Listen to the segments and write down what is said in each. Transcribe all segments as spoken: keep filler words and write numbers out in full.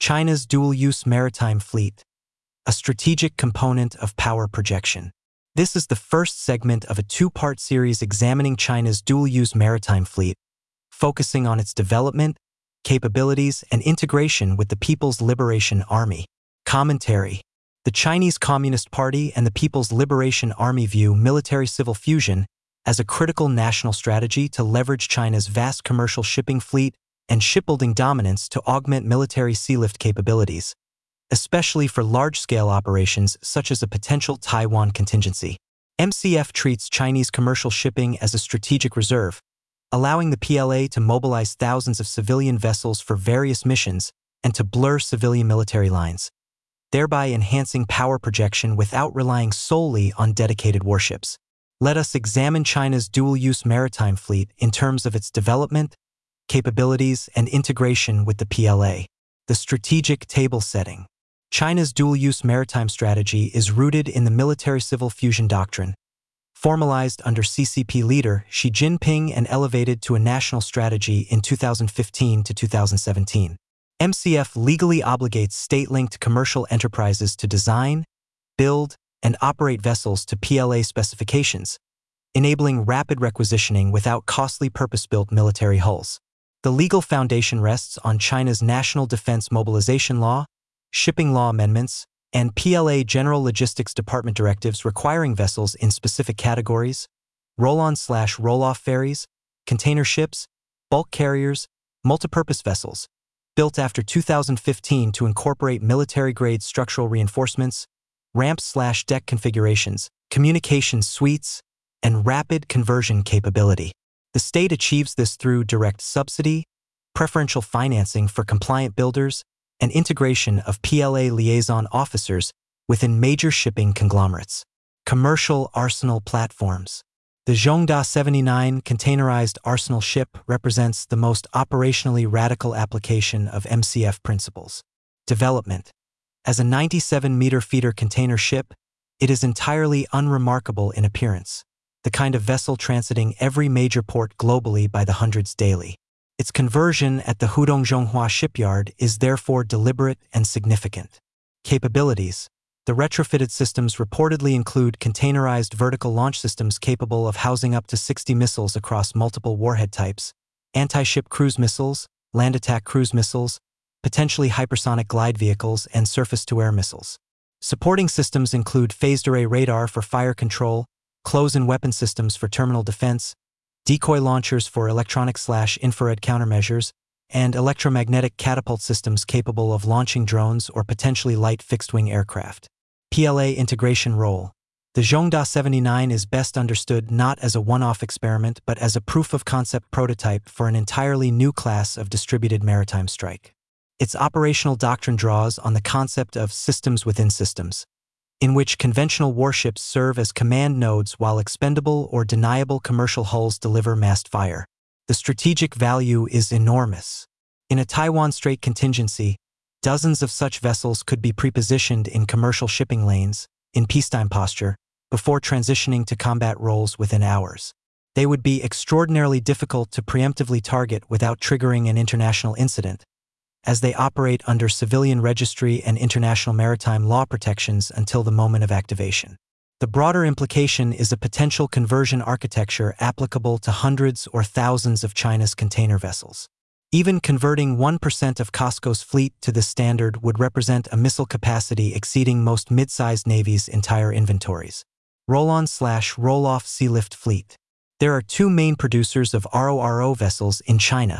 China's dual-use maritime fleet, a strategic component of power projection. This is the first segment of a two-part series examining China's dual-use maritime fleet, focusing on its development, capabilities, and integration with the People's Liberation Army. Commentary. The Chinese Communist Party and the People's Liberation Army view military-civil fusion as a critical national strategy to leverage China's vast commercial shipping fleet and shipbuilding dominance to augment military sealift capabilities, especially for large-scale operations such as a potential Taiwan contingency. M C F treats Chinese commercial shipping as a strategic reserve, allowing the P L A to mobilize thousands of civilian vessels for various missions and to blur civilian-military lines, thereby enhancing power projection without relying solely on dedicated warships. Let us examine China's dual-use maritime fleet in terms of its development, capabilities, and integration with the P L A. The strategic table setting. China's dual-use maritime strategy is rooted in the military-civil fusion doctrine, formalized under C C P leader Xi Jinping and elevated to a national strategy in two thousand fifteen to two thousand seventeen. M C F legally obligates state-linked commercial enterprises to design, build, and operate vessels to P L A specifications, enabling rapid requisitioning without costly purpose-built military hulls. The legal foundation rests on China's National Defense Mobilization Law, shipping law amendments, and P L A General Logistics Department directives requiring vessels in specific categories, roll-on slash roll-off ferries, container ships, bulk carriers, multipurpose vessels, built after two thousand fifteen to incorporate military-grade structural reinforcements, ramp slash deck configurations, communication suites, and rapid conversion capability. The state achieves this through direct subsidy, preferential financing for compliant builders, and integration of P L A liaison officers within major shipping conglomerates. Commercial arsenal platforms. The Zhongda seventy-nine containerized arsenal ship represents the most operationally radical application of M C F principles. Development. As a ninety-seven meter feeder container ship, it is entirely unremarkable in appearance, the kind of vessel transiting every major port globally by the hundreds daily. Its conversion at the Hudong Zhonghua shipyard is therefore deliberate and significant. Capabilities. The retrofitted systems reportedly include containerized vertical launch systems capable of housing up to sixty missiles across multiple warhead types, anti-ship cruise missiles, land attack cruise missiles, potentially hypersonic glide vehicles, and surface-to-air missiles. Supporting systems include phased array radar for fire control, close-in weapon systems for terminal defense, decoy launchers for electronic-slash-infrared countermeasures, and electromagnetic catapult systems capable of launching drones or potentially light fixed-wing aircraft. P L A integration role. The Zhongda seventy-nine is best understood not as a one-off experiment but as a proof-of-concept prototype for an entirely new class of distributed maritime strike. Its operational doctrine draws on the concept of systems within systems, in which conventional warships serve as command nodes while expendable or deniable commercial hulls deliver massed fire. The strategic value is enormous. In a Taiwan Strait contingency, dozens of such vessels could be prepositioned in commercial shipping lanes, in peacetime posture, before transitioning to combat roles within hours. They would be extraordinarily difficult to preemptively target without triggering an international incident, as they operate under civilian registry and international maritime law protections until the moment of activation. The broader implication is a potential conversion architecture applicable to hundreds or thousands of China's container vessels. Even converting one percent of COSCO's fleet to this standard would represent a missile capacity exceeding most mid-sized navies' entire inventories. Roll-on slash roll-off sealift fleet. There are two main producers of R O R O vessels in China: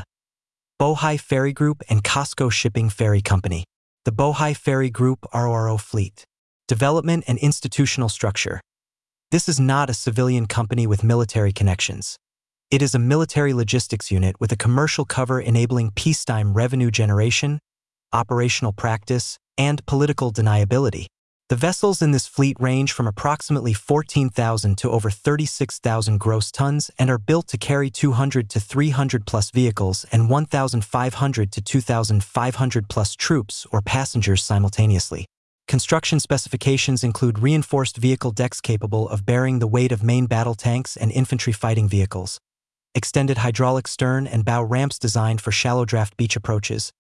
Bohai Ferry Group and COSCO Shipping Ferry Company. The Bohai Ferry Group R O R O fleet. Development and institutional structure. This is not a civilian company with military connections. It is a military logistics unit with a commercial cover enabling peacetime revenue generation, operational practice, and political deniability. The vessels in this fleet range from approximately fourteen thousand to over thirty-six thousand gross tons and are built to carry two hundred to three hundred plus vehicles and one thousand five hundred to two thousand five hundred plus troops or passengers simultaneously. Construction specifications include reinforced vehicle decks capable of bearing the weight of main battle tanks and infantry fighting vehicles, extended hydraulic stern and bow ramps designed for shallow draft beach approaches,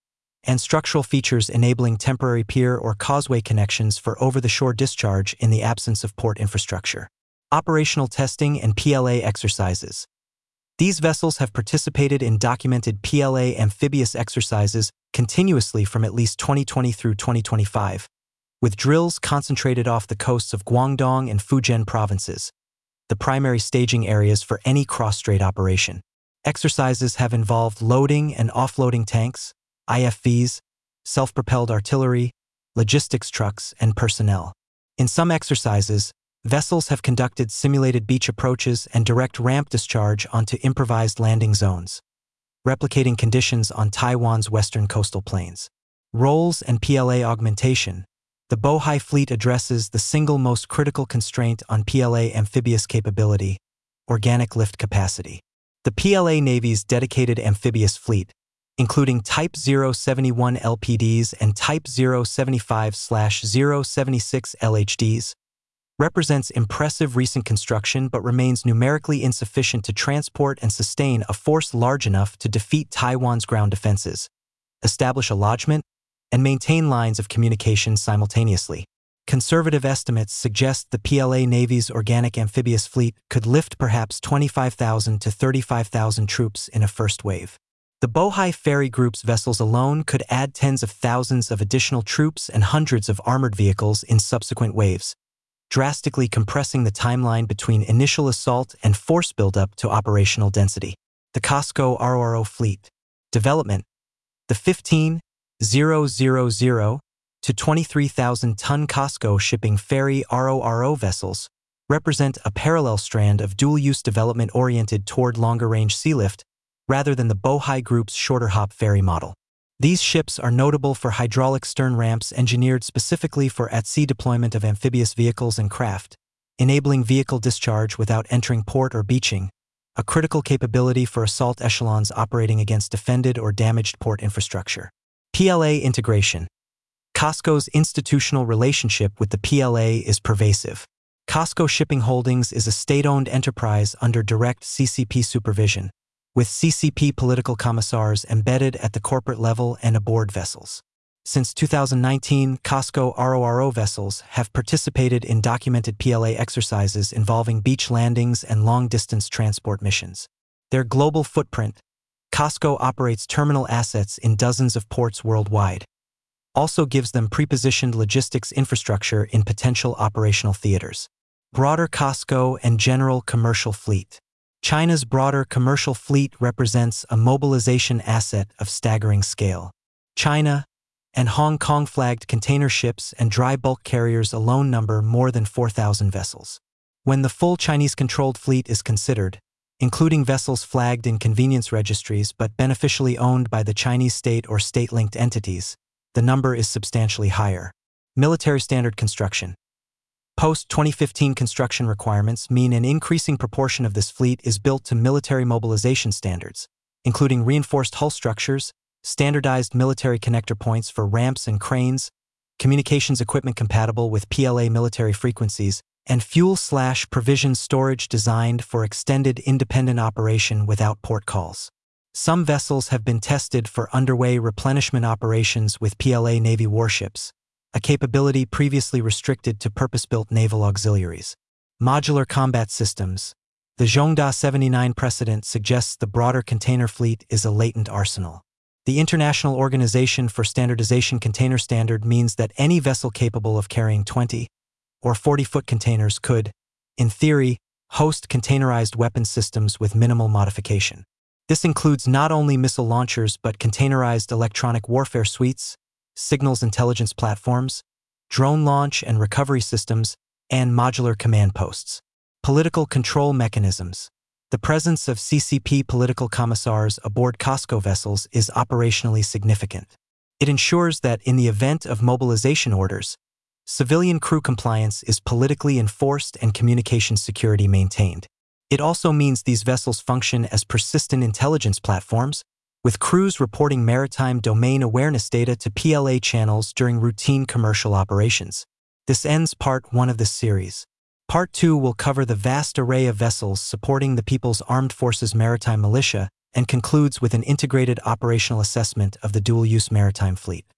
and structural features enabling temporary pier or causeway connections for over-the-shore discharge in the absence of port infrastructure. Operational testing and P L A exercises. These vessels have participated in documented P L A amphibious exercises continuously from at least twenty twenty through twenty twenty-five, with drills concentrated off the coasts of Guangdong and Fujian provinces, the primary staging areas for any cross-strait operation. Exercises have involved loading and offloading tanks, I F Vs, self-propelled artillery, logistics trucks, and personnel. In some exercises, vessels have conducted simulated beach approaches and direct ramp discharge onto improvised landing zones, replicating conditions on Taiwan's western coastal plains. Roles and P L A augmentation. The Bohai fleet addresses the single most critical constraint on P L A amphibious capability, organic lift capacity. The P L A Navy's dedicated amphibious fleet, including Type zero seventy-one L P Ds and Type zero seventy-five zero seventy-six L H Ds, represents impressive recent construction but remains numerically insufficient to transport and sustain a force large enough to defeat Taiwan's ground defenses, establish a lodgment, and maintain lines of communication simultaneously. Conservative estimates suggest the P L A Navy's organic amphibious fleet could lift perhaps twenty-five thousand to thirty-five thousand troops in a first wave. The Bohai Ferry Group's vessels alone could add tens of thousands of additional troops and hundreds of armored vehicles in subsequent waves, drastically compressing the timeline between initial assault and force buildup to operational density. The COSCO R O R O fleet. Development. The fifteen thousand to twenty-three thousand ton COSCO shipping ferry R O R O vessels represent a parallel strand of dual-use development oriented toward longer-range sealift rather than the Bohai Group's shorter-hop ferry model. These ships are notable for hydraulic stern ramps engineered specifically for at-sea deployment of amphibious vehicles and craft, enabling vehicle discharge without entering port or beaching, a critical capability for assault echelons operating against defended or damaged port infrastructure. P L A integration. COSCO's institutional relationship with the P L A is pervasive. COSCO Shipping Holdings is a state-owned enterprise under direct C C P supervision, with C C P political commissars embedded at the corporate level and aboard vessels. Since two thousand nineteen, COSCO R O R O vessels have participated in documented P L A exercises involving beach landings and long-distance transport missions. Their global footprint. COSCO operates terminal assets in dozens of ports worldwide, also gives them prepositioned logistics infrastructure in potential operational theaters. Broader COSCO and general commercial fleet. China's broader commercial fleet represents a mobilization asset of staggering scale. China and Hong Kong-flagged container ships and dry bulk carriers alone number more than four thousand vessels. When the full Chinese-controlled fleet is considered, including vessels flagged in convenience registries but beneficially owned by the Chinese state or state-linked entities, the number is substantially higher. Military standard construction. Post twenty fifteen construction requirements mean an increasing proportion of this fleet is built to military mobilization standards, including reinforced hull structures, standardized military connector points for ramps and cranes, communications equipment compatible with P L A military frequencies, and fuel-slash-provision storage designed for extended independent operation without port calls. Some vessels have been tested for underway replenishment operations with P L A Navy warships, a capability previously restricted to purpose-built naval auxiliaries. Modular combat systems. The Zhongda seventy-nine precedent suggests the broader container fleet is a latent arsenal. The International Organization for Standardization Container Standard means that any vessel capable of carrying twenty or forty-foot containers could, in theory, host containerized weapon systems with minimal modification. This includes not only missile launchers but containerized electronic warfare suites, signals intelligence platforms, drone launch and recovery systems, and modular command posts. Political control mechanisms. The presence of C C P political commissars aboard COSCO vessels is operationally significant. It ensures that in the event of mobilization orders, civilian crew compliance is politically enforced and communication security maintained. It also means these vessels function as persistent intelligence platforms, with crews reporting maritime domain awareness data to P L A channels during routine commercial operations. This ends part one of this series. Part two will cover the vast array of vessels supporting the People's Armed Forces Maritime Militia and concludes with an integrated operational assessment of the dual-use maritime fleet.